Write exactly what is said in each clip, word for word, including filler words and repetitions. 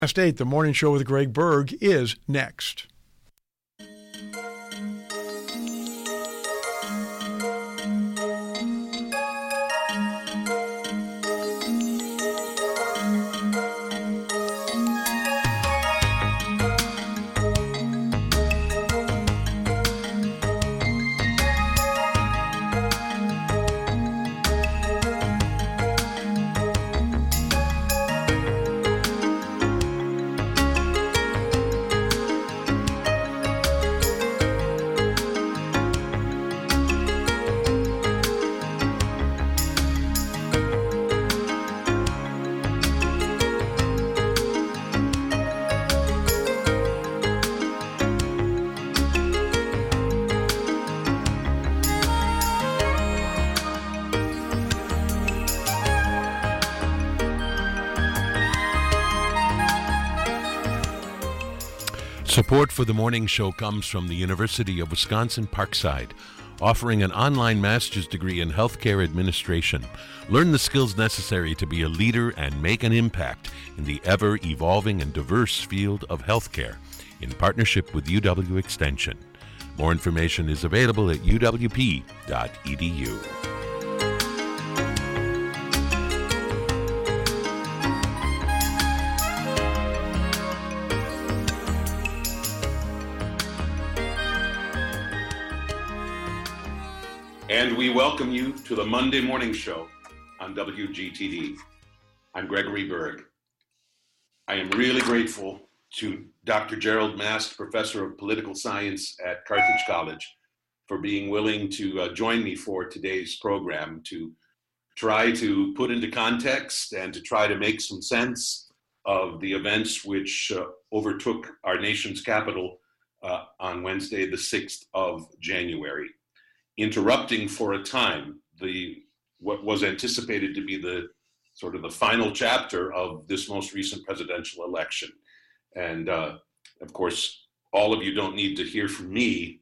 Past eight, the morning show with Greg Berg is next. Support for the morning show comes from the University of Wisconsin-Parkside, offering an online master's degree in healthcare administration. Learn the skills necessary to be a leader and make an impact in the ever-evolving and diverse field of healthcare in partnership with U W Extension. More information is available at u w p dot e d u. And we welcome you to the Monday Morning Show on W G T D. I'm Gregory Berg. I am really grateful to Doctor Gerald Mast, Professor of Political Science at Carthage College, for being willing to uh, join me for today's program to try to put into context and to try to make some sense of the events which uh, overtook our nation's capital uh, on Wednesday, the sixth of January. Interrupting for a time the what was anticipated to be the sort of the final chapter of this most recent presidential election. And uh, of course, all of you don't need to hear from me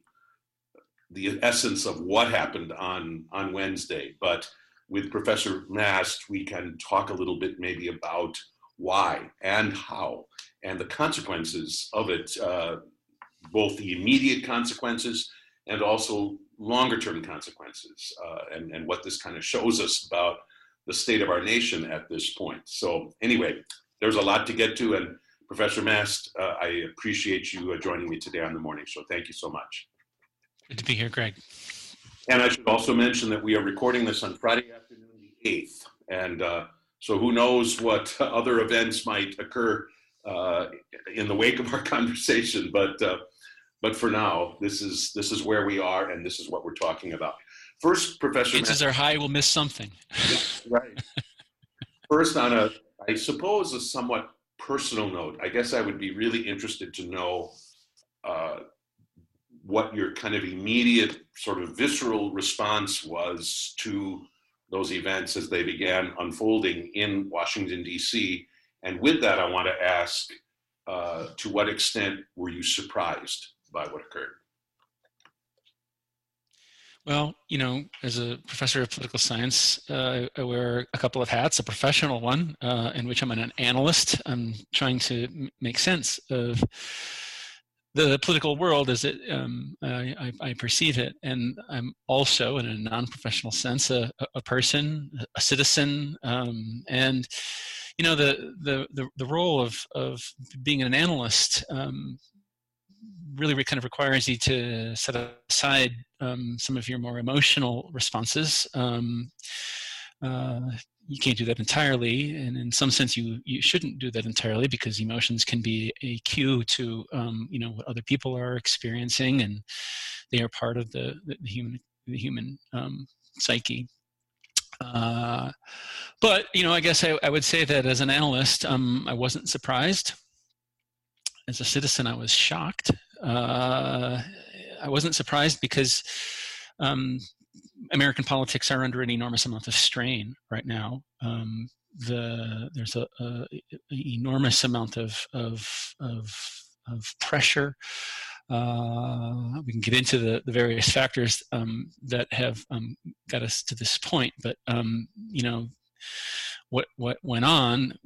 the essence of what happened on, on Wednesday, but with Professor Mast, we can talk a little bit maybe about why and how and the consequences of it, uh, both the immediate consequences and also longer-term consequences, uh, and, and what this kind of shows us about the state of our nation at this point. So anyway, there's a lot to get to, and Professor Mast, uh, I appreciate you uh, joining me today on the morning show. Thank you so much. Good to be here, Greg. And I should also mention that we are recording this on Friday afternoon, the eighth, and uh, so who knows what other events might occur uh, in the wake of our conversation, but uh, But for now, this is this is where we are, and this is what we're talking about. First, Professor, chances are high we'll miss something. Yeah, right. First, on a, I suppose, a somewhat personal note, I guess I would be really interested to know uh, what your kind of immediate, sort of visceral response was to those events as they began unfolding in Washington, D C. And with that, I want to ask, uh, to what extent were you surprised by what occurred? Well, you know, as a professor of political science, uh, I wear a couple of hats, a professional one, uh, in which I'm an analyst. I'm trying to m- make sense of the political world as it um, I, I, I perceive it. And I'm also, in a non-professional sense, a, a person, a citizen, um, and you know, the the the, the role of of being an analyst um, really kind of requires you to set aside um, some of your more emotional responses. Um, uh, you can't do that entirely, and in some sense, you you shouldn't do that entirely, because emotions can be a cue to um, you know, what other people are experiencing, and they are part of the the, the human the human um, psyche. Uh, but you know, I guess I, I would say that as an analyst, um, I wasn't surprised. As a citizen, I was shocked. Uh, I wasn't surprised because um, American politics are under an enormous amount of strain right now. Um, the there's a, a, a enormous amount of of of, of pressure. Uh, we can get into the, the various factors um, that have um, got us to this point, but um, you know, what what went on, what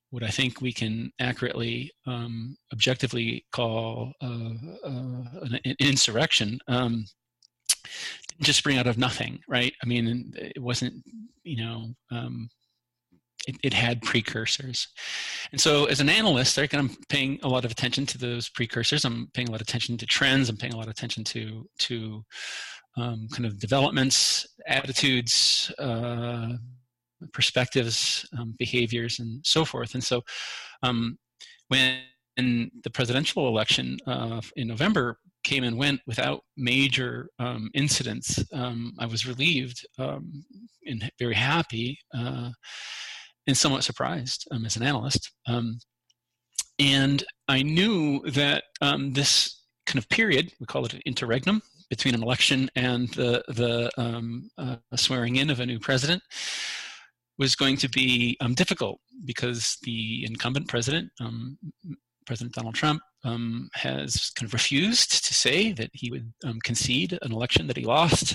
what I think we can accurately, um, objectively call uh, uh, an, an insurrection, um, didn't just spring out of nothing, right? I mean, it wasn't, you know, um, it, it had precursors. And so as an analyst, like, I'm paying a lot of attention to those precursors. I'm paying a lot of attention to trends. I'm paying a lot of attention to, to um, kind of developments, attitudes, uh, perspectives, um, behaviors, and so forth. And so um, when the presidential election uh, in November came and went without major um, incidents, um, I was relieved um, and very happy uh, and somewhat surprised um, as an analyst. Um, and I knew that um, this kind of period, we call it an interregnum, between an election and the, the um, uh, swearing in of a new president, was going to be um, difficult because the incumbent president, um, President Donald Trump, um, has kind of refused to say that he would um, concede an election that he lost,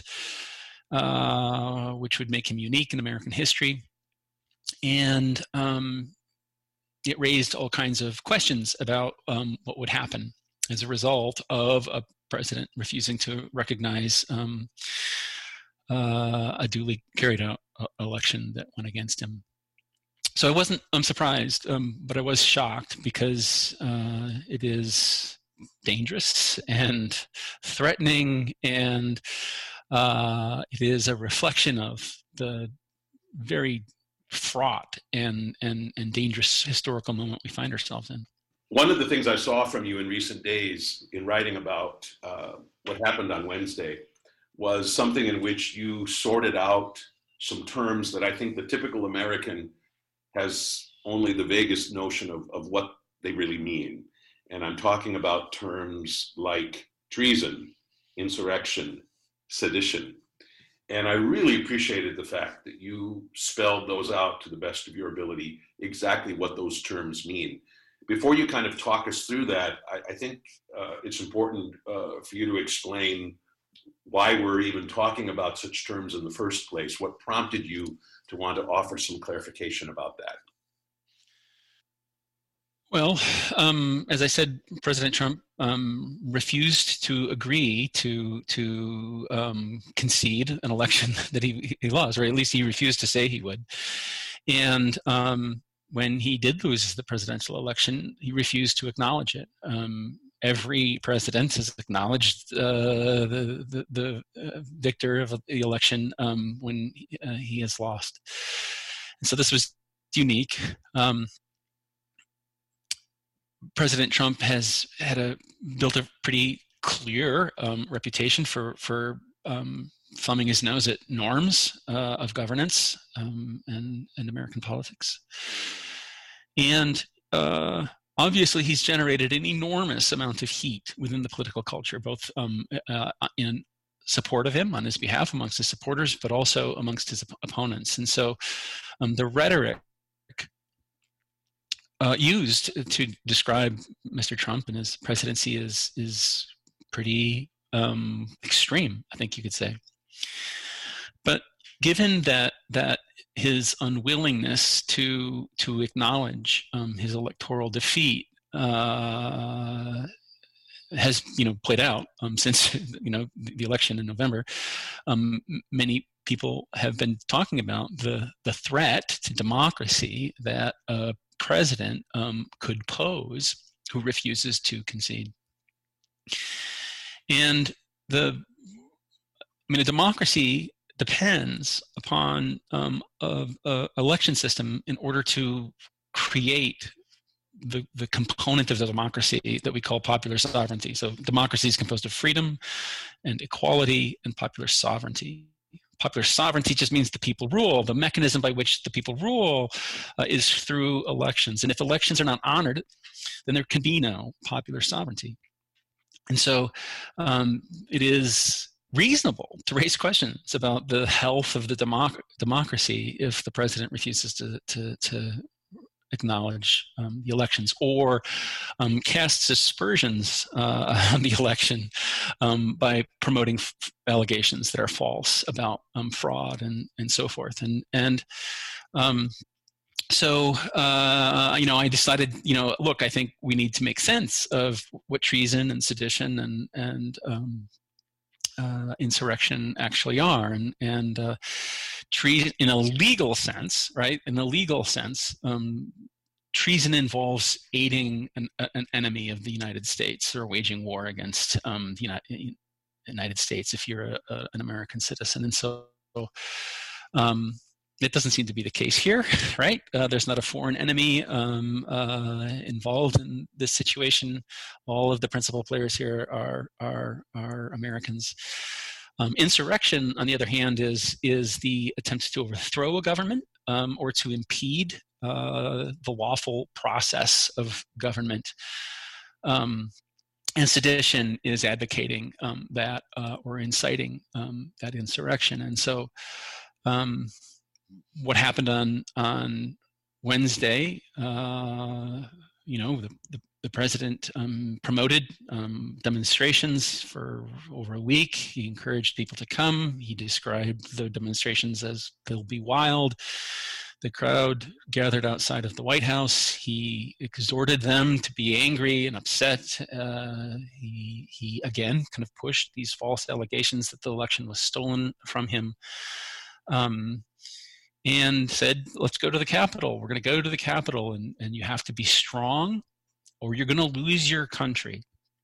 uh, which would make him unique in American history. And um, it raised all kinds of questions about um, what would happen as a result of a president refusing to recognize um, uh, a duly carried out election that went against him. So I wasn't I'm surprised, um, but I was shocked because uh, it is dangerous and threatening, and uh, it is a reflection of the very fraught and, and, and dangerous historical moment we find ourselves in. One of the things I saw from you in recent days in writing about uh, what happened on Wednesday was something in which you sorted out some terms that I think the typical American has only the vaguest notion of, of what they really mean. And I'm talking about terms like treason, insurrection, sedition. And I really appreciated the fact that you spelled those out to the best of your ability, exactly what those terms mean. Before you kind of talk us through that, I, I think uh, it's important uh, for you to explain why we're even talking about such terms in the first place. What prompted you to want to offer some clarification about that? Well, um, as I said, President Trump um, refused to agree to to um, concede an election that he, he lost, or at least he refused to say he would. And um, when he did lose the presidential election, he refused to acknowledge it. Um, every president has acknowledged uh, the, the, the uh, victor of the election um, when he, uh, he has lost. And so this was unique. Um, President Trump has had a built a pretty clear um, reputation for for um, thumbing his nose at norms uh, of governance um, and and American politics, and uh, obviously he's generated an enormous amount of heat within the political culture, both um, uh, in support of him on his behalf amongst his supporters, but also amongst his op- opponents. And so um, the rhetoric Uh, used to describe Mister Trump and his presidency is is pretty um, extreme, I think you could say. But given that that his unwillingness to to acknowledge um, his electoral defeat uh, has you know played out um, since you know the election in November, um, many people have been talking about the the threat to democracy that uh, president um, could pose who refuses to concede. And the, I mean, a democracy depends upon um, a, a election system in order to create the, the component of the democracy that we call popular sovereignty. So democracy is composed of freedom and equality and popular sovereignty. Popular sovereignty just means the people rule. The mechanism by which the people rule uh, is through elections. And if elections are not honored, then there can be no popular sovereignty. And so um, it is reasonable to raise questions about the health of the democ- democracy if the president refuses to, to, to acknowledge um, the elections, or um, casts aspersions uh, on the election um, by promoting f- allegations that are false about um, fraud and and so forth. And and um, so, uh, you know, I decided, you know, look, I think we need to make sense of what treason and sedition and, and um, uh, insurrection actually are. And, and uh, treason in a legal sense, right, in a legal sense, um, treason involves aiding an, an enemy of the United States or waging war against um, the United, United States if you're a, a, an American citizen. And so um, it doesn't seem to be the case here, right? Uh, there's not a foreign enemy um, uh, involved in this situation. All of the principal players here are, are, are Americans. Um, insurrection, on the other hand, is, is the attempt to overthrow a government um, or to impede uh, the lawful process of government. Um, and sedition is advocating um, that uh, or inciting um, that insurrection. And so um, what happened on, on Wednesday, uh, you know, the, the The president um, promoted um, demonstrations for over a week. He encouraged people to come. He described the demonstrations as they'll be wild. The crowd gathered outside of the White House. He exhorted them to be angry and upset. Uh, he, he, again, kind of pushed these false allegations that the election was stolen from him. Um, and said, let's go to the Capitol. We're going to go to the Capitol, and, and you have to be strong, or you're going to lose your country,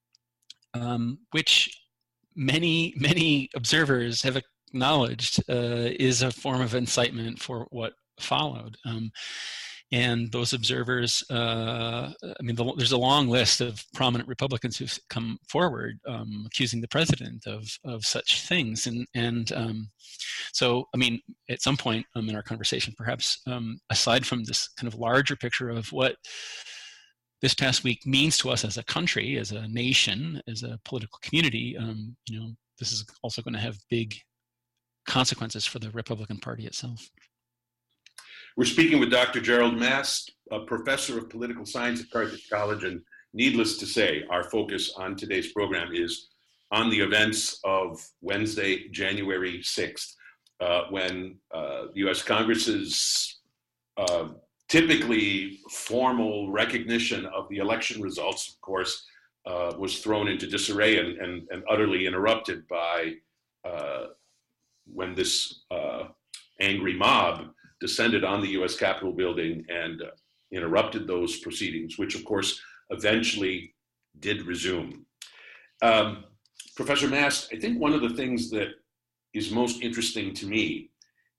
um, which many, many observers have acknowledged uh, is a form of incitement for what followed. Um, and those observers, uh, I mean, the, there's a long list of prominent Republicans who've come forward um, accusing the president of, of such things. And, and um, so, I mean, at some point um, in our conversation, perhaps, um, aside from this kind of larger picture of what this past week means to us as a country, as a nation, as a political community, um, you know, this is also going to have big consequences for the Republican Party itself. We're speaking with Doctor Gerald Mast, a professor of political science at Carthage College, and needless to say, our focus on today's program is on the events of Wednesday, January sixth, uh, when uh, the U S Congress's uh, typically formal recognition of the election results, of course, uh, was thrown into disarray and, and, and utterly interrupted by uh, when this uh, angry mob descended on the U S Capitol building and uh, interrupted those proceedings, which of course eventually did resume. Um, Professor Mast, I think one of the things that is most interesting to me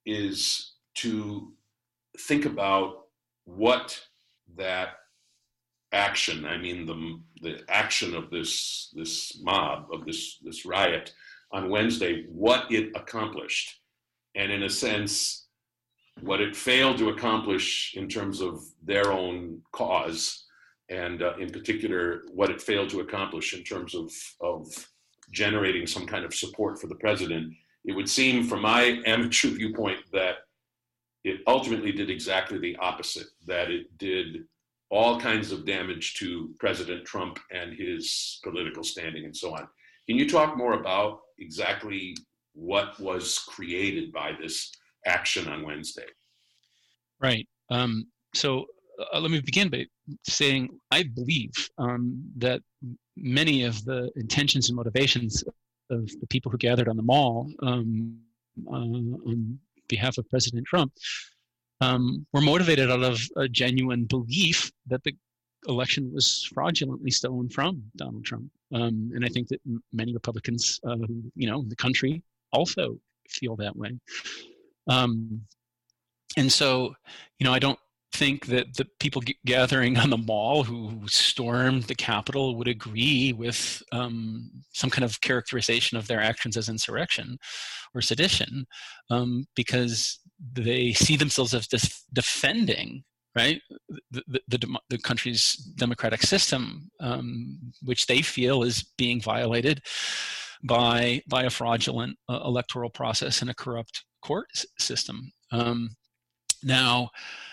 is to think about what that action, I mean the the action of this this mob, of this this riot on Wednesday, what it accomplished, and in a sense, what it failed to accomplish in terms of their own cause, and uh, in particular, what it failed to accomplish in terms of of generating some kind of support for the president. It would seem, from my amateur viewpoint, that it ultimately did exactly the opposite, that it did all kinds of damage to President Trump and his political standing and so on. Can you talk more about exactly what was created by this action on Wednesday? Right. Um, so uh, let me begin by saying I believe um, that many of the intentions and motivations of the people who gathered on the mall um, uh, on behalf of President Trump um, were motivated out of a genuine belief that the election was fraudulently stolen from Donald Trump. Um, and I think that m- many Republicans, uh, who, you know, in the country also feel that way. Um, and so, you know, I don't think that the people g- gathering on the mall who stormed the Capitol would agree with um, some kind of characterization of their actions as insurrection or sedition, um, because they see themselves as def- defending, right, the, the, the, the country's democratic system, um, which they feel is being violated by by a fraudulent uh, electoral process and a corrupt court s- system. Um, now,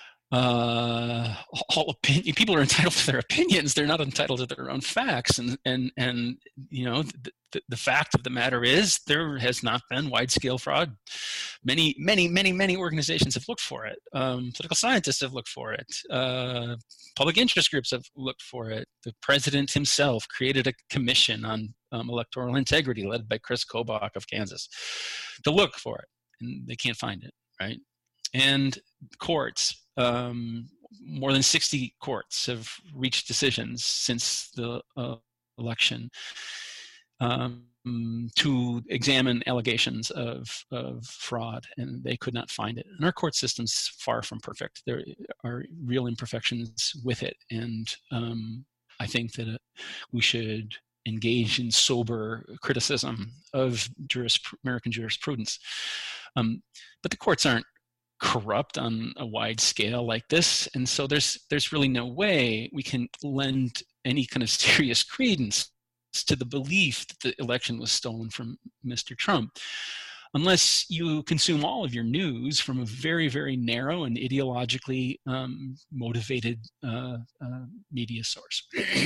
uh, all opinion, people are entitled to their opinions. They're not entitled to their own facts. And and and you know, th- the, the fact of the matter is there has not been wide-scale fraud. Many, many, many, many organizations have looked for it. Um, political scientists have looked for it. Uh, public interest groups have looked for it. The president himself created a commission on um, electoral integrity led by Chris Kobach of Kansas to look for it, and they can't find it, right? And courts, um, more than sixty courts have reached decisions since the uh, election um, to examine allegations of, of fraud, and they could not find it. And our court system's far from perfect. There are real imperfections with it, and um, I think that uh, we should engage in sober criticism of juris, American jurisprudence. Um, but the courts aren't corrupt on a wide scale like this, and so there's there's really no way we can lend any kind of serious credence to the belief that the election was stolen from Mister Trump, unless you consume all of your news from a very, very narrow and ideologically um, motivated uh, uh, media source.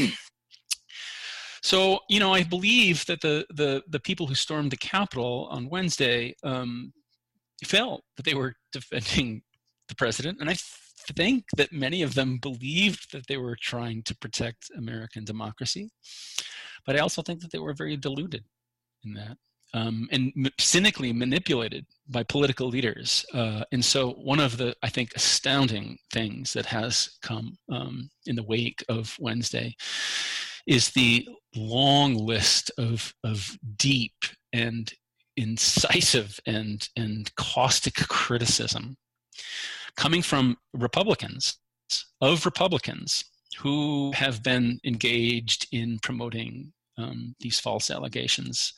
So, you know, I believe that the the the people who stormed the Capitol on Wednesday um, felt that they were defending the president, and I think that many of them believed that they were trying to protect American democracy. But I also think that they were very deluded in that, um, and m- cynically manipulated by political leaders. Uh, and so one of the, I think, astounding things that has come um, in the wake of Wednesday is the long list of, of deep and incisive and, and caustic criticism coming from Republicans, of Republicans, who have been engaged in promoting um, these false allegations.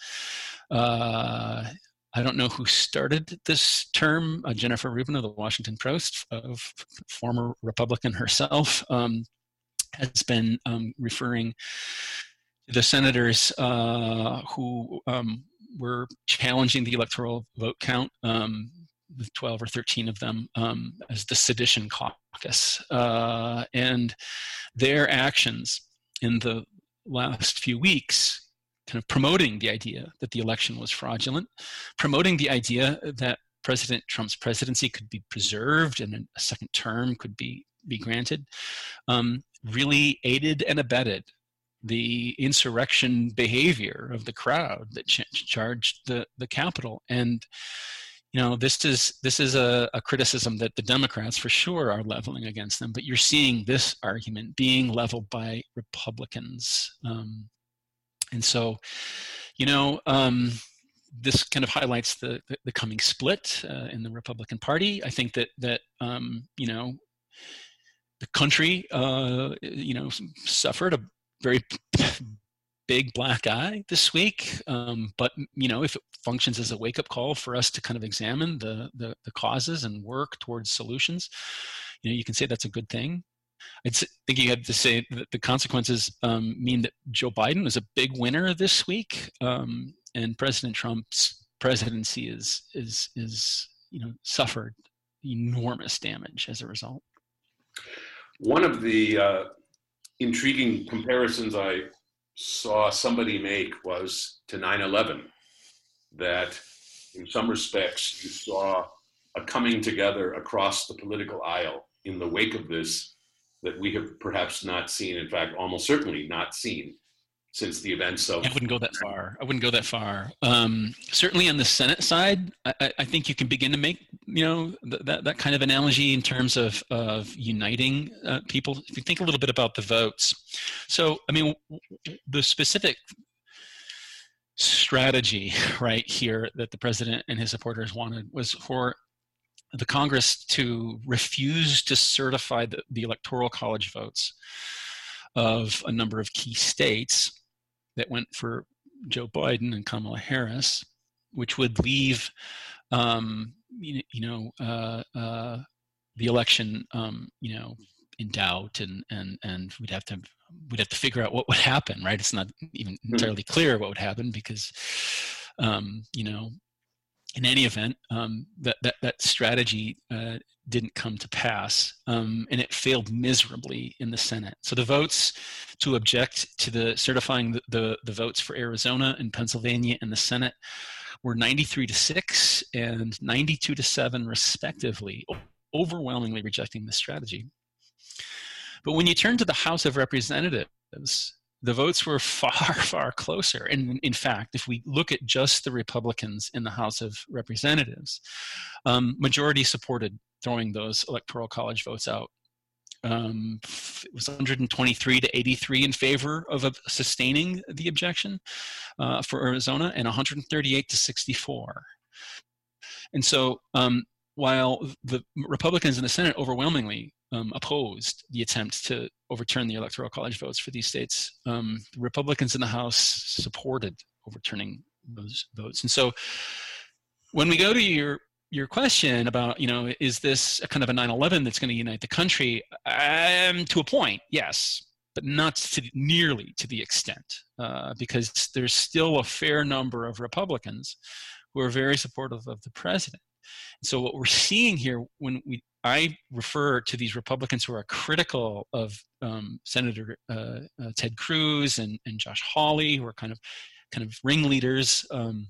Uh, I don't know who started this term. Uh, Jennifer Rubin of the Washington Post, a f- former Republican herself, um, has been um, referring to the senators uh, who um, were challenging the electoral vote count, um, with twelve or thirteen of them, um, as the sedition caucus. Uh, and their actions in the last few weeks kind of promoting the idea that the election was fraudulent, promoting the idea that President Trump's presidency could be preserved and a second term could be, be granted, um, really aided and abetted the insurrection behavior of the crowd that ch- charged the, the Capitol. And you know, this is this is a, a criticism that the Democrats for sure are leveling against them, but you're seeing this argument being leveled by Republicans. Um, and so, you know, um, this kind of highlights the, the, the coming split uh, in the Republican Party. I think that, that um, you know, the country, uh, you know, suffered a very big black eye this week, um, but you know, if it functions as a wake-up call for us to kind of examine the, the the causes and work towards solutions, you know, you can say that's a good thing. I think you had to say that the consequences um, mean that Joe Biden was a big winner this week, um, and President Trump's presidency is is is you know suffered enormous damage as a result. One of the uh, intriguing comparisons I saw somebody make was to nine eleven, that in some respects you saw a coming together across the political aisle in the wake of this that we have perhaps not seen, in fact, almost certainly not seen since the events of... I wouldn't go that far. I wouldn't go that far. Um, certainly on the Senate side, I, I think you can begin to make, you know, th- that, that kind of analogy in terms of, of uniting uh, people. If you think a little bit about the votes. So, I mean, the specific strategy right here that the president and his supporters wanted was for the Congress to refuse to certify the, the Electoral College votes of a number of key states that went for Joe Biden and Kamala Harris, which would leave, um, you, you know, uh, uh, the election, um, you know, in doubt, and and and we'd have to we'd have to figure out what would happen, right? It's not even entirely clear what would happen because, um, you know, in any event, um, that, that, that strategy uh, didn't come to pass, um, and it failed miserably in the Senate. So the votes to object to the certifying the, the, the votes for Arizona and Pennsylvania in the Senate were ninety-three to six and ninety-two to seven respectively, overwhelmingly rejecting this strategy. But when you turn to the House of Representatives, the votes were far, far closer. And in fact, if we look at just the Republicans in the House of Representatives, um, majority supported throwing those Electoral College votes out. Um, it was one hundred twenty-three to eighty-three in favor of uh, sustaining the objection uh, for Arizona, and one hundred thirty-eight to sixty-four. And so um, while the Republicans in the Senate overwhelmingly um, opposed the attempt to overturn the Electoral College votes for these states, um, the Republicans in the House supported overturning those votes. And so when we go to your your question about, you know, is this a kind of a nine eleven that's going to unite the country? Um, to a point, yes, but not to nearly to the extent, uh, because there's still a fair number of Republicans who are very supportive of the president. And so what we're seeing here, when we I refer to these Republicans who are critical of um, Senator uh, uh, Ted Cruz and, and Josh Hawley, who are kind of kind of ringleaders um,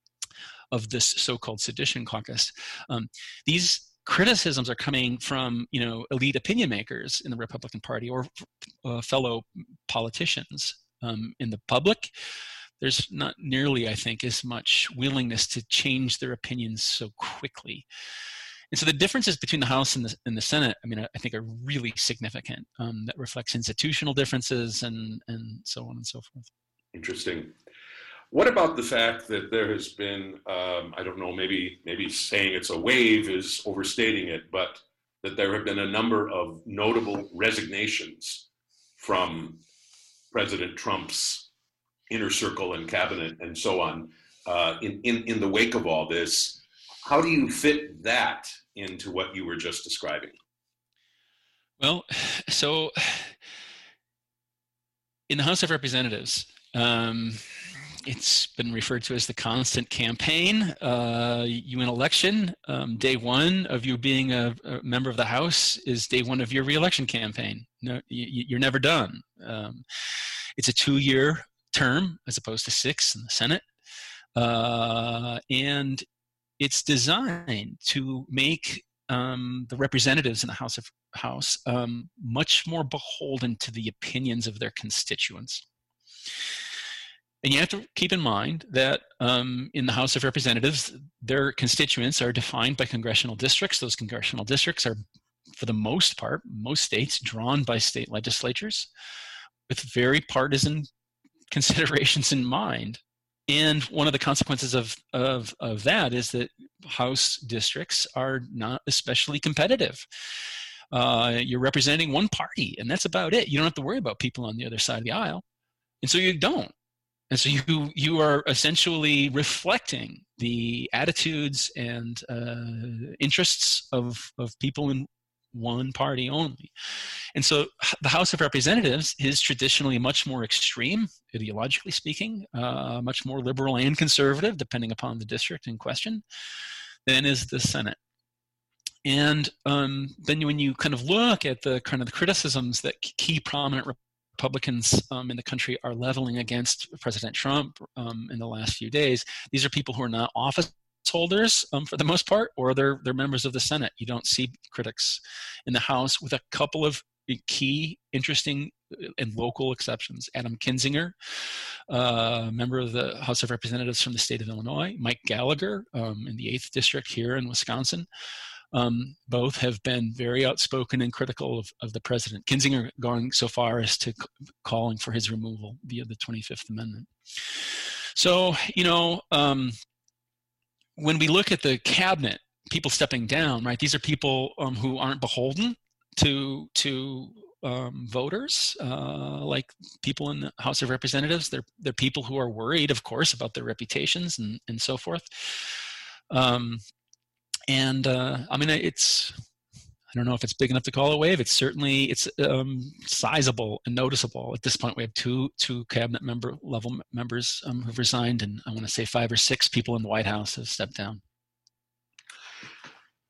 of this so-called sedition caucus. Um, these criticisms are coming from, you know, elite opinion makers in the Republican Party or uh, fellow politicians. Um, in the public, there's not nearly, I think, as much willingness to change their opinions so quickly. And so the differences between the House and the, and the Senate, I mean, I, I think are really significant. Um, that reflects institutional differences and, and so on and so forth. Interesting. What about the fact that there has been, um, I don't know, maybe maybe saying it's a wave is overstating it, but that there have been a number of notable resignations from President Trump's inner circle and cabinet and so on uh, in, in, in the wake of all this. How do you fit that into what you were just describing? Well, so in the House of Representatives, um, it's been referred to as the constant campaign. Uh, you win election, um, day one of you being a, a member of the House is day one of your reelection campaign. No, you, you're never done. Um, it's a two-year term as opposed to six in the Senate. Uh, and it's designed to make um, the representatives in the House of House um, much more beholden to the opinions of their constituents. And you have to keep in mind that um, in the House of Representatives, their constituents are defined by congressional districts. Those congressional districts are, for the most part, most states, drawn by state legislatures with very partisan considerations in mind. And one of the consequences of, of, of that is that House districts are not especially competitive. Uh, you're representing one party, and that's about it. You don't have to worry about people on the other side of the aisle. And so you don't. And so you you are essentially reflecting the attitudes and uh, interests of, of people in one party only. And so the House of Representatives is traditionally much more extreme, ideologically speaking, uh, much more liberal and conservative, depending upon the district in question, than is the Senate. And um, then when you kind of look at the kind of the criticisms that key prominent Republicans um, in the country are leveling against President Trump um, in the last few days, these are people who are not office holders um, for the most part, or they're, they're members of the Senate. You don't see critics in the House, with a couple of key, interesting, and local exceptions. Adam Kinzinger, uh, member of the House of Representatives from the state of Illinois, Mike Gallagher um, in the eighth District here in Wisconsin. Um, both have been very outspoken and critical of, of the president. Kinzinger going so far as to c- calling for his removal via the twenty-fifth Amendment. So, you know, um, when we look at the cabinet, people stepping down, right? These are people um, who aren't beholden to to um, voters, uh, like people in the House of Representatives. They're they're people who are worried, of course, about their reputations and and so forth. Um, and uh, I mean, it's I don't know if it's big enough to call a wave. It's certainly it's um, sizable and noticeable. At this point, we have two two cabinet member level members um, who've resigned, and I want to say five or six people in the White House have stepped down.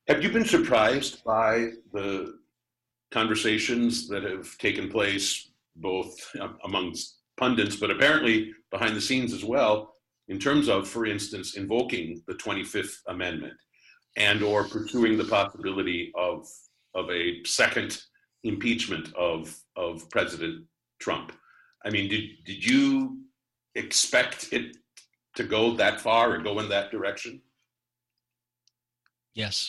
Have you been surprised by the conversations that have taken place both amongst pundits, but apparently behind the scenes as well, in terms of, for instance, invoking the twenty-fifth Amendment and or pursuing the possibility of, of a second impeachment of, of President Trump? I mean, did, did you expect it to go that far or go in that direction? Yes.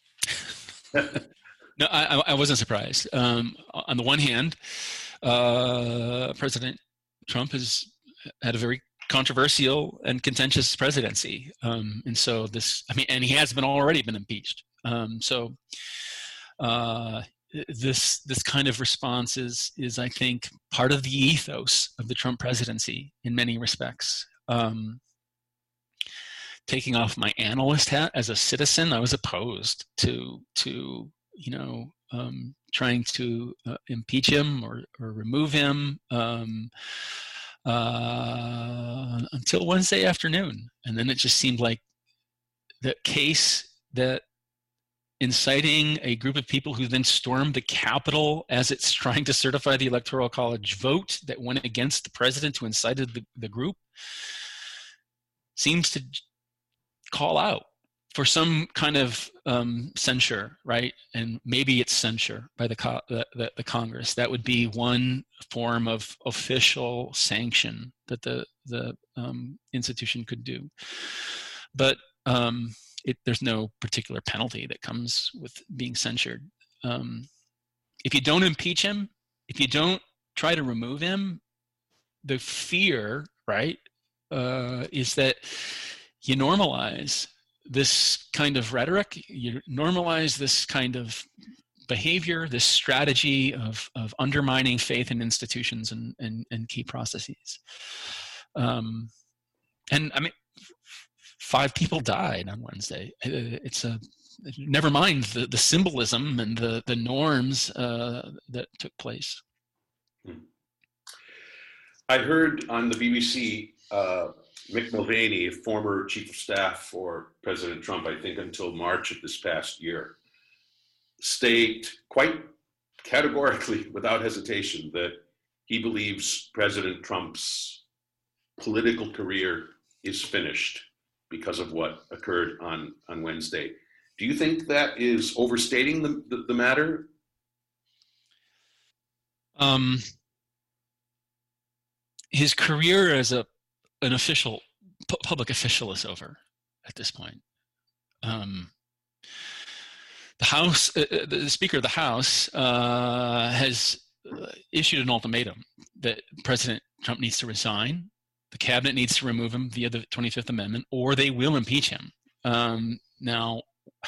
No, I, I wasn't surprised. Um, on the one hand, uh, President Trump has had a very controversial and contentious presidency, um, and so this, I mean, and he has been already been impeached. Um, so uh, this this kind of response is is I think part of the ethos of the Trump presidency in many respects. Um, taking off my analyst hat as a citizen, I was opposed to to you know um, trying to uh, impeach him or or remove him um, uh, until Wednesday afternoon, and then it just seemed like the case that inciting a group of people who then stormed the Capitol as it's trying to certify the Electoral College vote that went against the president who incited the, the group seems to call out for some kind of um, censure, right? And maybe it's censure by the, co- the, the, the Congress. That would be one form of official sanction that the, the um, institution could do. But um, it, there's no particular penalty that comes with being censured. Um, if you don't impeach him, if you don't try to remove him, the fear, right, uh, is that you normalize this kind of rhetoric, you normalize this kind of behavior, this strategy of, of undermining faith in institutions and, and, and key processes. Um, and I mean, five people died on Wednesday. It's a, never mind the, the symbolism and the, the norms uh, that took place. I heard on the B B C, uh, Mick Mulvaney, former chief of staff for President Trump, I think until March of this past year, state quite categorically, without hesitation, that he believes President Trump's political career is finished because of what occurred on, on Wednesday. Do you think that is overstating the, the, the matter? Um, his career as a an official, pu- public official is over at this point. Um, the House, uh, the Speaker of the House uh, has issued an ultimatum that President Trump needs to resign. The cabinet needs to remove him via the twenty-fifth Amendment, or they will impeach him. Um, now,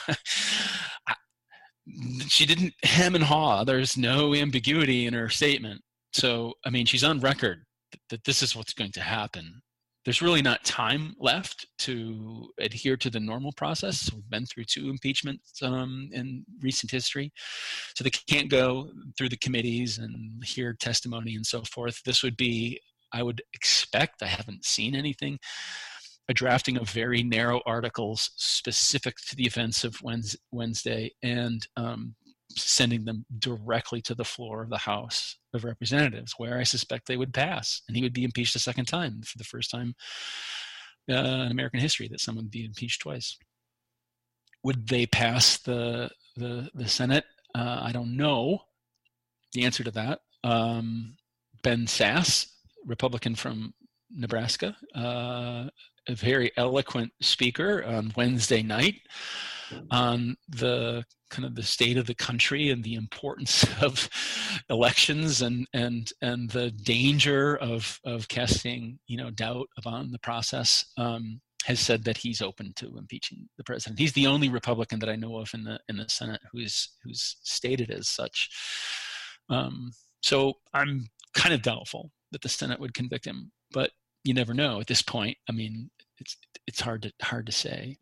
she didn't hem and haw. There's no ambiguity in her statement. So, I mean, she's on record that this is what's going to happen. There's really not time left to adhere to the normal process. We've been through two impeachments um, in recent history. So they can't go through the committees and hear testimony and so forth. This would be, I would expect, I haven't seen anything, a drafting of very narrow articles specific to the events of Wednesday and um, sending them directly to the floor of the House of Representatives, where I suspect they would pass, and he would be impeached a second time, for the first time uh, in American history that someone would be impeached twice. Would they pass the the, the Senate? Uh, I don't know the answer to that. Um, Ben Sasse, Republican from Nebraska, uh, a very eloquent speaker on Wednesday night on the kind of the state of the country and the importance of elections and and and the danger of of casting you know doubt upon the process, um, has said that he's open to impeaching the president. He's the only Republican that I know of in the in the Senate who's who's stated as such. Um, so I'm kind of doubtful that the Senate would convict him, but you never know at this point. I mean, it's it's hard to hard to say.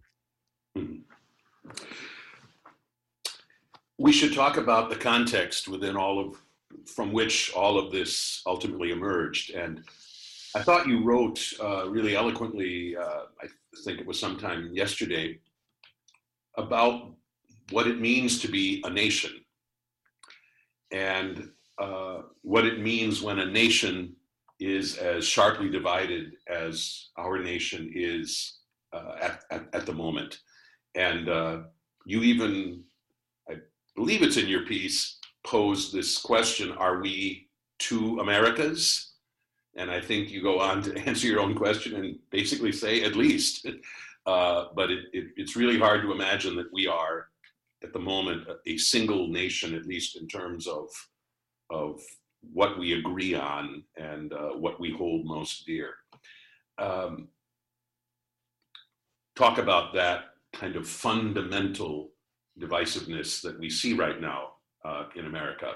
We should talk about the context within all of, from which all of this ultimately emerged. And I thought you wrote uh, really eloquently, uh, I think it was sometime yesterday, about what it means to be a nation, and uh, what it means when a nation is as sharply divided as our nation is uh, at, at, at the moment. And uh, you even, I believe it's in your piece, pose this question, are we two Americas? And I think you go on to answer your own question and basically say at least. Uh, but it, it, it's really hard to imagine that we are, at the moment, a single nation, at least in terms of, of what we agree on and uh, what we hold most dear. Um, talk about that kind of fundamental divisiveness that we see right now uh, in America.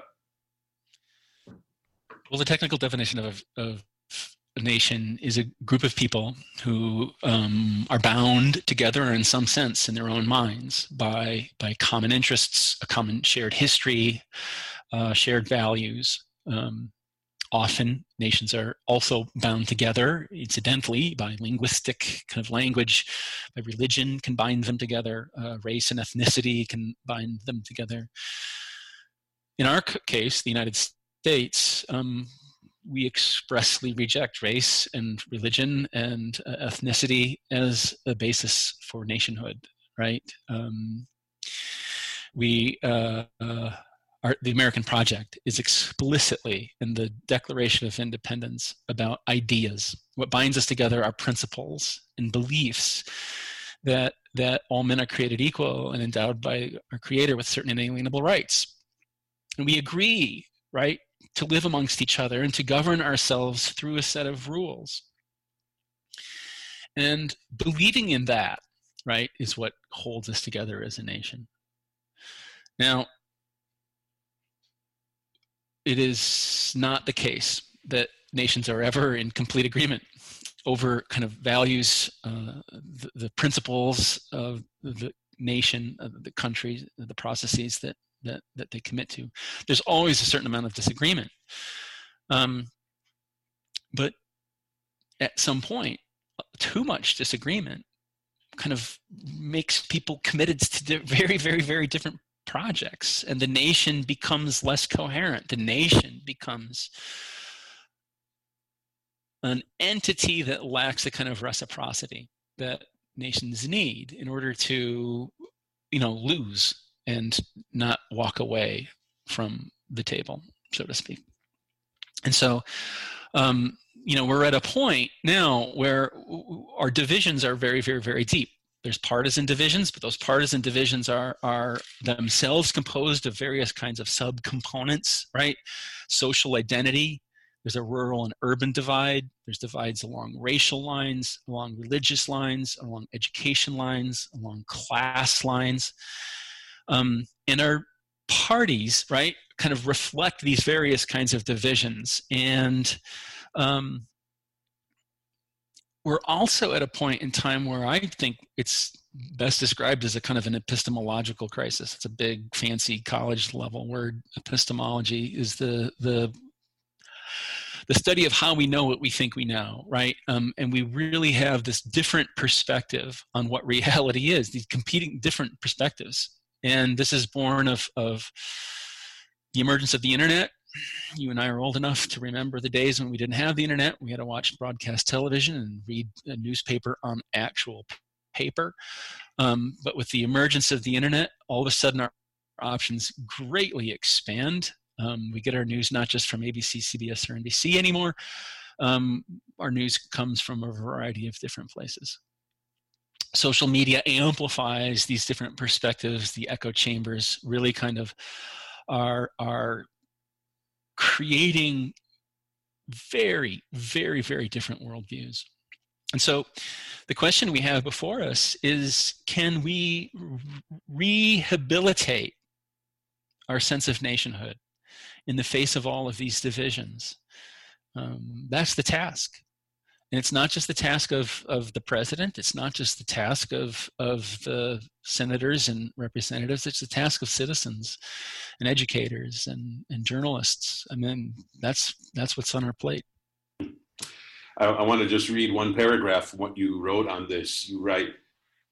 Well, the technical definition of, of a nation is a group of people who um, are bound together in some sense in their own minds by, by common interests, a common shared history, uh, shared values. Um, often nations are also bound together, incidentally, by linguistic kind of language, by religion can bind them together, uh, race and ethnicity can bind them together. In our case, the United States, um, we expressly reject race and religion and uh, ethnicity as a basis for nationhood, right? Um, we, uh, uh, Our, the American project is explicitly in the Declaration of Independence about ideas. What binds us together are principles and beliefs that, that all men are created equal and endowed by our Creator with certain inalienable rights. And we agree, right, to live amongst each other and to govern ourselves through a set of rules. And believing in that, right, is what holds us together as a nation. Now, it is not the case that nations are ever in complete agreement over kind of values, uh, the, the principles of the nation, of the country, the processes that, that, that they commit to. There's always a certain amount of disagreement. Um, but at some point, too much disagreement kind of makes people committed to very, very, very different projects, and the nation becomes less coherent. The nation becomes an entity that lacks the kind of reciprocity that nations need in order to, you know, lose and not walk away from the table, so to speak. And so, um, you know, we're at a point now where our divisions are very, very, very deep. There's partisan divisions, but those partisan divisions are, are themselves composed of various kinds of subcomponents, right? Social identity, there's a rural and urban divide, there's divides along racial lines, along religious lines, along education lines, along class lines. Um, and our parties, right, kind of reflect these various kinds of divisions. And um, we're also at a point in time where I think it's best described as a kind of an epistemological crisis. It's a big, fancy college level word. Epistemology is the the the study of how we know what we think we know, right? Um, and we really have this different perspective on what reality is, these competing different perspectives. And this is born of, of the emergence of the internet. You and I are old enough to remember the days when we didn't have the internet. We had to watch broadcast television and read a newspaper on actual paper. Um, but with the emergence of the internet, all of a sudden our options greatly expand. Um, we get our news not just from A B C, C B S, or N B C anymore. Um, our news comes from a variety of different places. Social media amplifies these different perspectives. The echo chambers really kind of are, are creating very, very, very different worldviews. And so the question we have before us is, can we rehabilitate our sense of nationhood in the face of all of these divisions? Um, that's the task. And it's not just the task of, of the president. It's not just the task of, of the senators and representatives. It's the task of citizens and educators and, and journalists. I mean, that's, that's what's on our plate. I, I want to just read one paragraph from what you wrote on this. You write,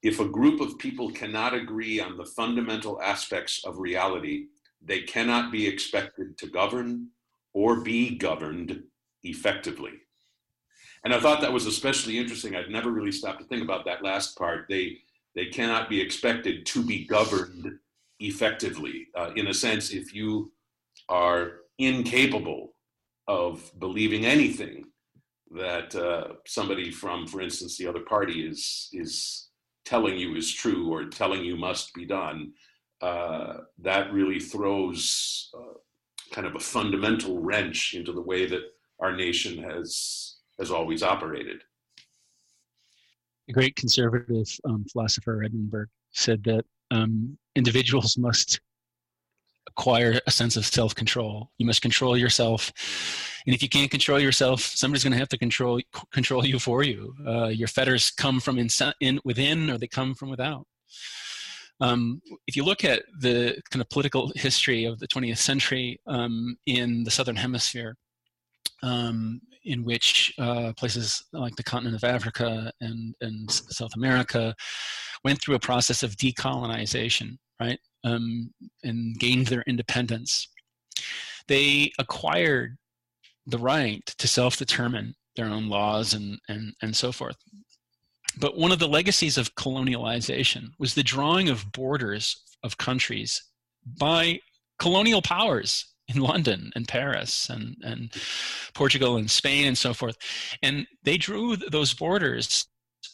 if a group of people cannot agree on the fundamental aspects of reality, they cannot be expected to govern or be governed effectively. And I thought that was especially interesting. I'd never really stopped to think about that last part. They they cannot be expected to be governed effectively. Uh, in a sense, if you are incapable of believing anything that uh, somebody from, for instance, the other party is is telling you is true or telling you must be done, uh, that really throws uh, kind of a fundamental wrench into the way that our nation has has always operated. A great conservative um, philosopher, Edmund Burke, said that um, individuals must acquire a sense of self-control. You must control yourself. And if you can't control yourself, somebody's going to have to control control you for you. Uh, your fetters come from inside, in, within, or they come from without. Um, if you look at the kind of political history of the twentieth century um, in the Southern Hemisphere, um, in which uh, places like the continent of Africa and, and South America went through a process of decolonization, right, um, and gained their independence, they acquired the right to self-determine their own laws and, and, and so forth. But one of the legacies of colonialization was the drawing of borders of countries by colonial powers in London and Paris and, and Portugal and Spain and so forth. And they drew those borders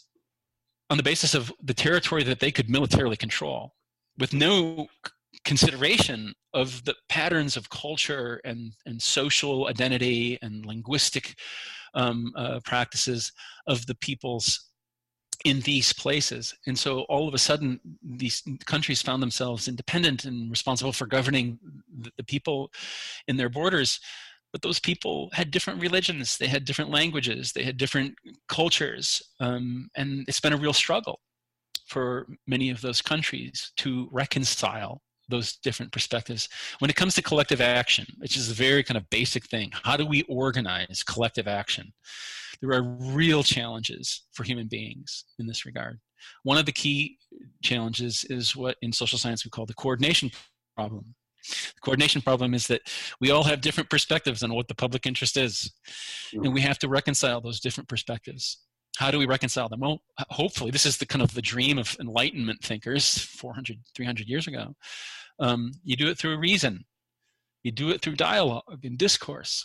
on the basis of the territory that they could militarily control, with no consideration of the patterns of culture and, and social identity and linguistic um, uh, practices of the peoples in these places. And so all of a sudden, these countries found themselves independent and responsible for governing the, the people in their borders. But those people had different religions, they had different languages, they had different cultures. Um, and it's been a real struggle for many of those countries to reconcile those different perspectives. When it comes to collective action, which is a very kind of basic thing, how do we organize collective action? There are real challenges for human beings in this regard. One of the key challenges is what in social science we call the coordination problem. The coordination problem is that we all have different perspectives on what the public interest is, and we have to reconcile those different perspectives. How do we reconcile them? Well, hopefully, this is the kind of the dream of Enlightenment thinkers four hundred, three hundred years ago. Um, you do it through reason. You do it through dialogue and discourse.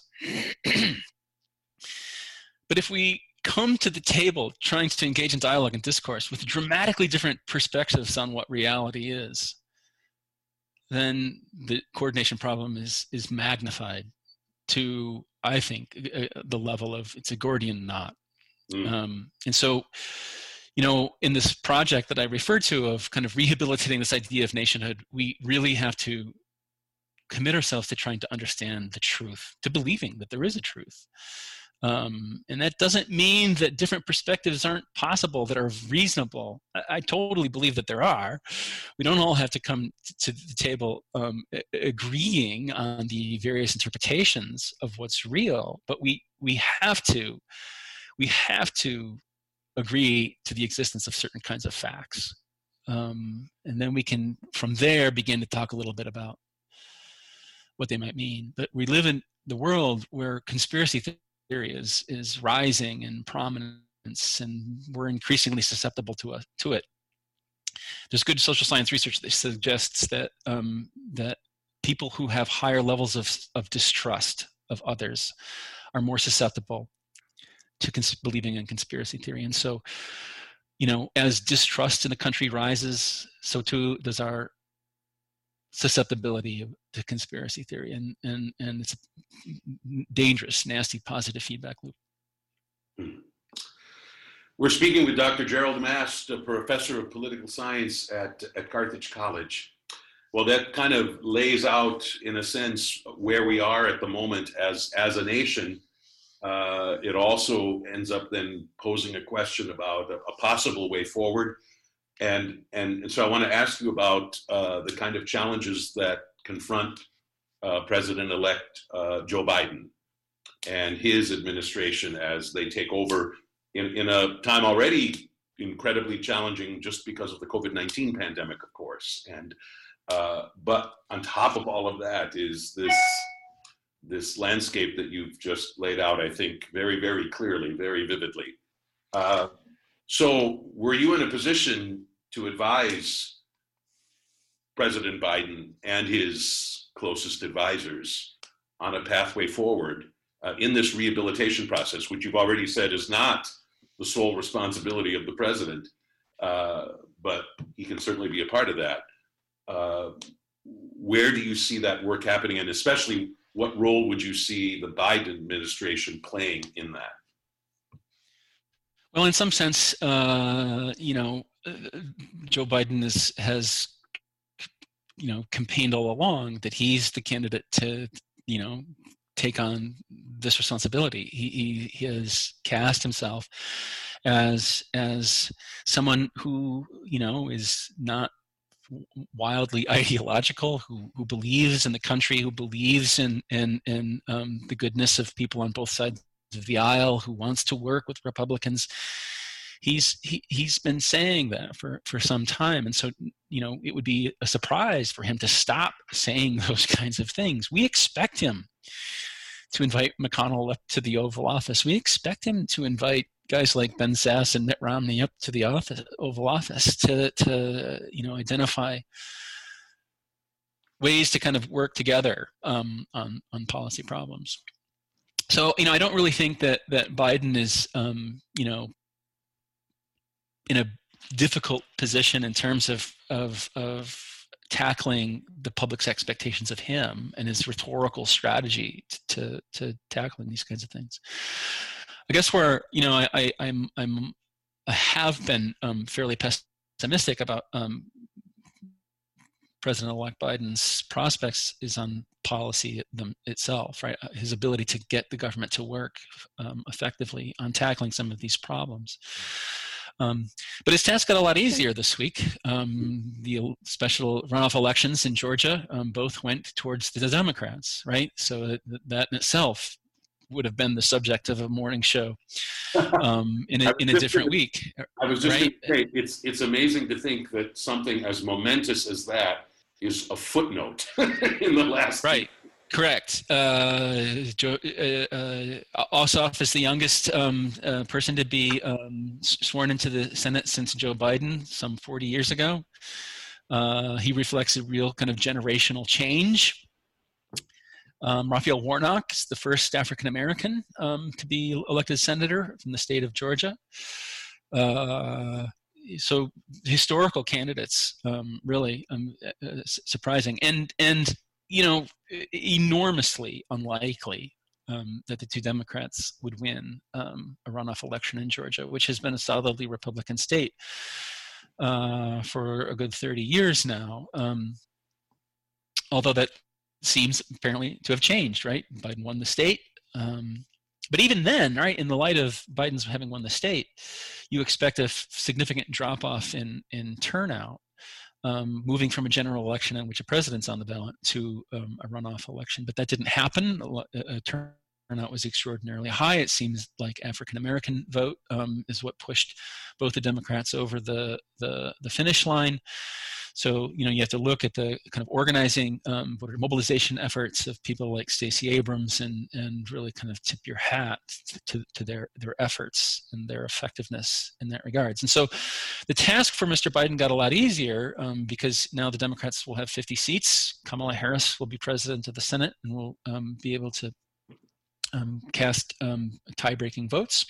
But if we come to the table trying to engage in dialogue and discourse with dramatically different perspectives on what reality is, then the coordination problem is is magnified to, I think, uh, the level of it's a Gordian knot. Mm. Um, and so, you know, in this project that I referred to of kind of rehabilitating this idea of nationhood, we really have to commit ourselves to trying to understand the truth, to believing that there is a truth. Um, and that doesn't mean that different perspectives aren't possible, that are reasonable. I, I totally believe that there are. We don't all have to come t- to the table um, a- agreeing on the various interpretations of what's real, but we we have to we have to agree to the existence of certain kinds of facts, um, and then we can from there begin to talk a little bit about what they might mean. But we live in the world where conspiracy theory theory is is rising in prominence, and we're increasingly susceptible to a, to it. There's good social science research that suggests that um, that people who have higher levels of of distrust of others are more susceptible to cons- believing in conspiracy theory. And so, you know, as distrust in the country rises, so too does our susceptibility to conspiracy theory, and and and it's a dangerous, nasty, positive feedback loop. We're speaking with Doctor Gerald Mast, a professor of political science at, at Carthage College. Well, that kind of lays out, in a sense, where we are at the moment as, as a nation. Uh, it also ends up then posing a question about a, a possible way forward. And, and, and so I want to ask you about uh, the kind of challenges that confront uh, President-elect uh, Joe Biden and his administration as they take over in, in a time already incredibly challenging just because of the COVID nineteen pandemic, of course. And uh, but on top of all of that is this this landscape that you've just laid out, I think, very, very clearly, very vividly. Uh, so were you in a position to advise President Biden and his closest advisors on a pathway forward uh, in this rehabilitation process, which you've already said is not the sole responsibility of the president, uh, but he can certainly be a part of that. Uh, where do you see that work happening, and especially what role would you see the Biden administration playing in that? Well, in some sense, uh, you know, uh, Joe Biden is, has, you know, campaigned all along that he's the candidate to, you know, take on this responsibility. He, he, he has cast himself as as someone who, you know, is not wildly ideological, who who believes in the country, who believes in in in um, the goodness of people on both sides of the aisle, who wants to work with Republicans. He's he he's been saying that for for some time, and so, you know, it would be a surprise for him to stop saying those kinds of things. We expect him to invite McConnell up to the Oval Office. We expect him to invite guys like Ben Sasse and Mitt Romney up to the office, Oval Office to, to you know, identify ways to kind of work together um, on, on policy problems. So, you know, I don't really think that, that Biden is, um, you know, in a difficult position in terms of, of, of tackling the public's expectations of him and his rhetorical strategy to, to, to tackling these kinds of things. I guess where, you know, I, I, I'm, I'm, I have been um, fairly pessimistic about um, President-elect Biden's prospects is on policy them itself, right? His ability to get the government to work um, effectively on tackling some of these problems. Um, but his task got a lot easier this week. Um, the special runoff elections in Georgia um, both went towards the Democrats, right? So that, that in itself would have been the subject of a morning show um, in a, in a different gonna, week. I was just right? going to say, it's, it's amazing to think that something as momentous as that is a footnote in the last. Right. Correct. Uh, Joe, uh, uh, Ossoff is the youngest um, uh, person to be um, sworn into the Senate since Joe Biden some forty years ago. Uh, he reflects a real kind of generational change. Um, Raphael Warnock is the first African-American um, to be elected senator from the state of Georgia. Uh, so historical candidates, um, really um, uh, surprising. And, and you know, enormously unlikely um, that the two Democrats would win um, a runoff election in Georgia, which has been a solidly Republican state uh, for a good thirty years now. Um, although that seems apparently to have changed, right? Biden won the state. Um, but even then, right, in the light of Biden's having won the state, you expect a f- significant drop-off in, in turnout, um, moving from a general election in which a president's on the ballot to um, a runoff election. But that didn't happen. A, a turnout was extraordinarily high. It seems like African-American vote um, is what pushed both the Democrats over the, the, the finish line. So, you know, you have to look at the kind of organizing, um, mobilization efforts of people like Stacey Abrams and and really kind of tip your hat to, to their, their efforts and their effectiveness in that regards. And so the task for Mister Biden got a lot easier um, because now the Democrats will have fifty seats. Kamala Harris will be president of the Senate and will um, be able to um, cast um, tie-breaking votes.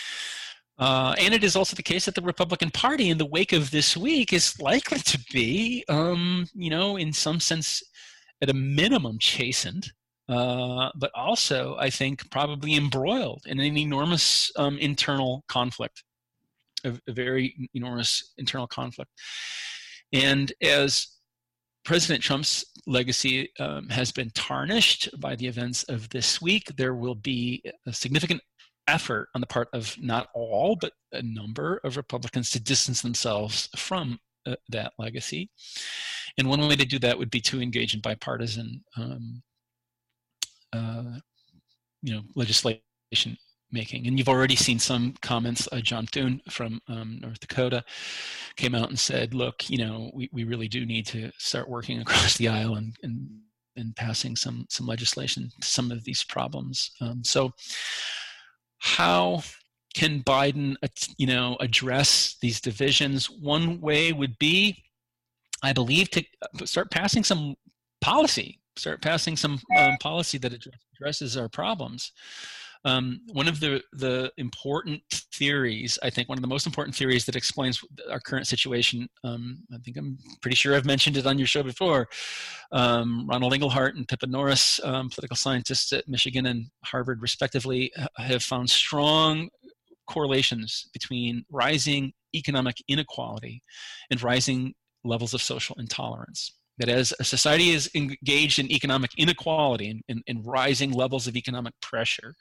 Uh, and it is also the case that the Republican Party, in the wake of this week, is likely to be, um, you know, in some sense, at a minimum, chastened, uh, but also, I think, probably embroiled in an enormous um, internal conflict, a, a very enormous internal conflict. And as President Trump's legacy um, has been tarnished by the events of this week, there will be a significant effort on the part of not all, but a number of Republicans to distance themselves from uh, that legacy. And one way to do that would be to engage in bipartisan, um, uh, you know, legislation making. And you've already seen some comments. Uh, John Thune from um, North Dakota came out and said, look, you know, we, we really do need to start working across the aisle and, and, and passing some, some legislation to some of these problems. Um, so how can Biden, you know, address these divisions? One way would be, I believe, to start passing some policy, start passing some um, policy that addresses our problems. Um, one of the, the important theories, I think one of the most important theories that explains our current situation, um, I think I'm pretty sure I've mentioned it on your show before, um, Ronald Engelhardt and Pippa Norris, um, political scientists at Michigan and Harvard respectively, have found strong correlations between rising economic inequality and rising levels of social intolerance. That as a society is engaged in economic inequality and in, in, in rising levels of economic pressure,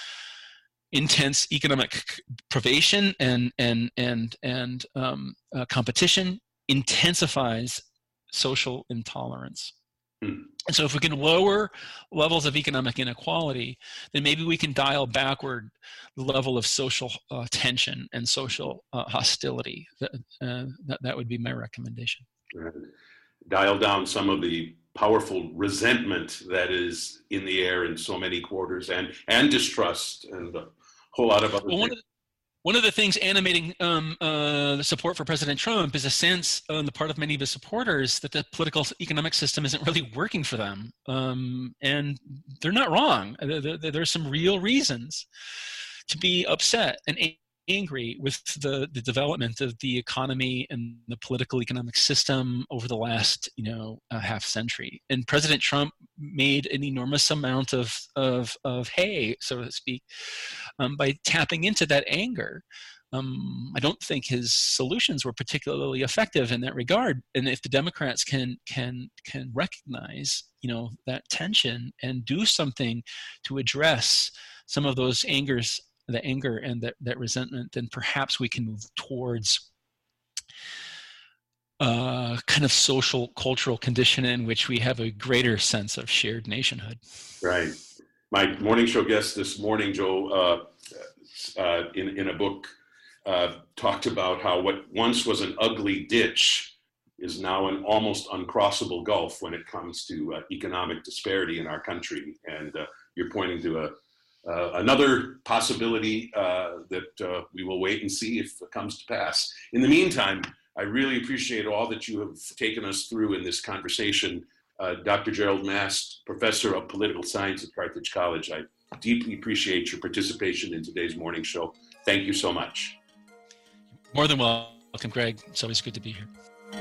intense economic privation and and and and um, uh, competition intensifies social intolerance. Mm. And so if we can lower levels of economic inequality, then maybe we can dial backward the level of social uh, tension and social uh, hostility. That, uh, that, that would be my recommendation. Right. Dial down some of the powerful resentment that is in the air in so many quarters, and, and distrust and a whole lot of other well, things. One of the, One of the things animating um, uh, the support for President Trump is a sense on the part of many of his supporters that the political economic system isn't really working for them. Um, and they're not wrong. There, there, there's some real reasons to be upset and angry with the, the development of the economy and the political economic system over the last, you know, uh, half century. And President Trump made an enormous amount of, of, of hay, so to speak, um, by tapping into that anger. Um, I don't think his solutions were particularly effective in that regard. And if the Democrats can can can recognize, you know, that tension and do something to address some of those angers, the anger and that, that resentment, then perhaps we can move towards uh, kind of social, cultural condition in which we have a greater sense of shared nationhood. Right. My morning show guest this morning, Joe, uh, uh, in, in a book, uh, talked about how what once was an ugly ditch is now an almost uncrossable gulf when it comes to uh, economic disparity in our country. And uh, you're pointing to a Uh, another possibility uh, that uh, we will wait and see if it comes to pass. In the meantime, I really appreciate all that you have taken us through in this conversation. Uh, Doctor Gerald Mast, Professor of Political Science at Carthage College, I deeply appreciate your participation in today's morning show. Thank you so much. More than welcome, Greg. It's always good to be here.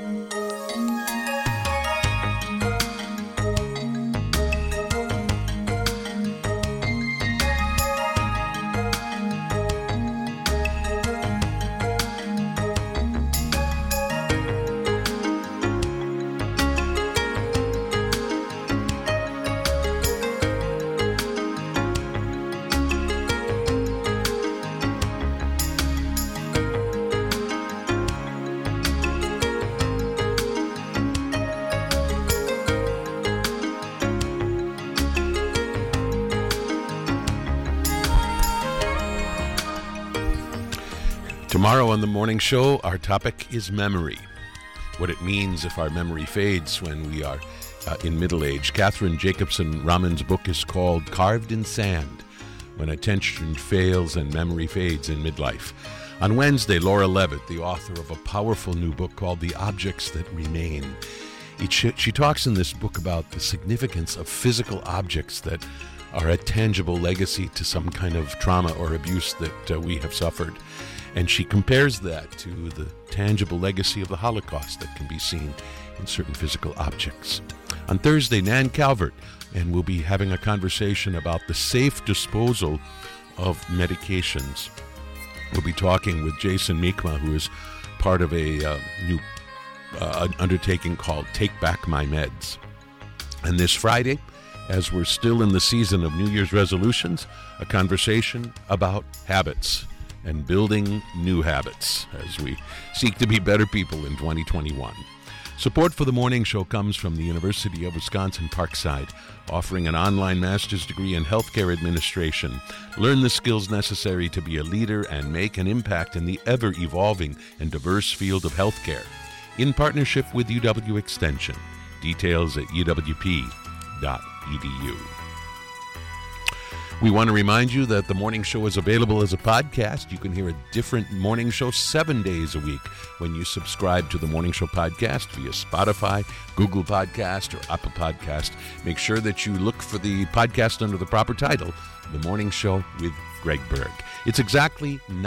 Tomorrow on the morning show, our topic is memory. What it means if our memory fades when we are uh, in middle age. Catherine Jacobson Raman's book is called Carved in Sand, When Attention Fails and Memory Fades in Midlife. On Wednesday, Laura Levitt, the author of a powerful new book called The Objects That Remain. It, she, she talks in this book about the significance of physical objects that are a tangible legacy to some kind of trauma or abuse that uh, we have suffered. And she compares that to the tangible legacy of the Holocaust that can be seen in certain physical objects. On Thursday, Nan Calvert, and we'll be having a conversation about the safe disposal of medications. We'll be talking with Jason Meekma, who is part of a uh, new uh, undertaking called Take Back My Meds. And this Friday, as we're still in the season of New Year's resolutions, a conversation about habits and building new habits as we seek to be better people in twenty twenty-one. Support for the morning show comes from the University of Wisconsin-Parkside, offering an online master's degree in healthcare administration. Learn the skills necessary to be a leader and make an impact in the ever-evolving and diverse field of healthcare. In partnership with U W Extension. Details at u w p dot e d u. We want to remind you that the morning show is available as a podcast. You can hear a different morning show seven days a week when you subscribe to the Morning Show podcast via Spotify, Google Podcast, or Apple Podcast. Make sure that you look for the podcast under the proper title, The Morning Show with Greg Berg. It's exactly